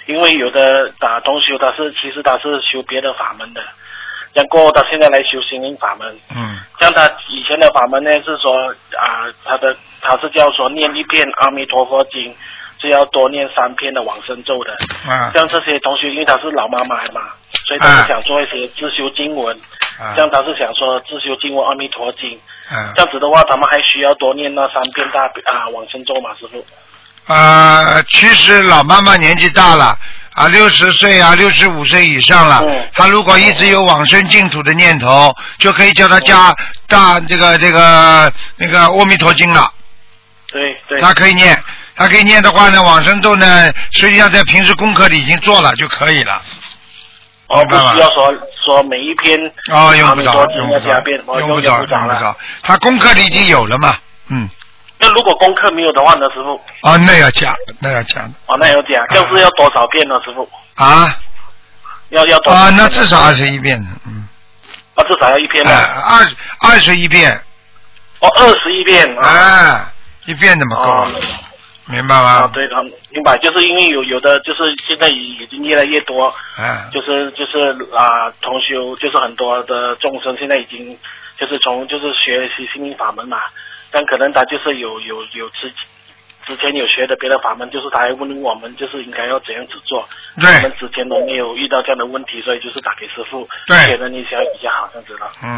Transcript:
因为有的同修其实他是修别的法门的，这样过后他现在来修心灵法门。像他以前的法门呢是说他是叫说念一遍阿弥陀佛经，是要多念3篇的往生咒的。像这些同学，因为他是老妈妈嘛，所以他是想做一些自修经文。像他是想说自修经文阿弥陀经。这样子的话，他们还需要多念那3遍往生咒嘛，师父？ 其实老妈妈年纪大了，60岁65岁以上了，她如果一直有往生净土的念头，就可以叫她加这个阿弥陀经了。 对。 她可以念的话呢，往生咒呢，实际上在平时功课里已经做了就可以了。 不需要说每一篇用不着，他功课里已经有了嘛。 那如果功课没有的话呢，师傅？ 那要加。那要加， 就是要多少遍呢，师傅？要多少遍？ 那至少21遍。 至少要1篇呢。 21遍。 21遍。 一遍怎么够？明白吗？ 对，明白，就是因为有的就是现在已经越来越多，就是同修，就是很多的众生现在已经就是学习心灵法门嘛，但可能他就是有之前有学的别的法门，就是他还问我们就是应该要怎样子做，我们之前都没有遇到这样的问题，所以就是打给师父，解决一下比较好，这样子了。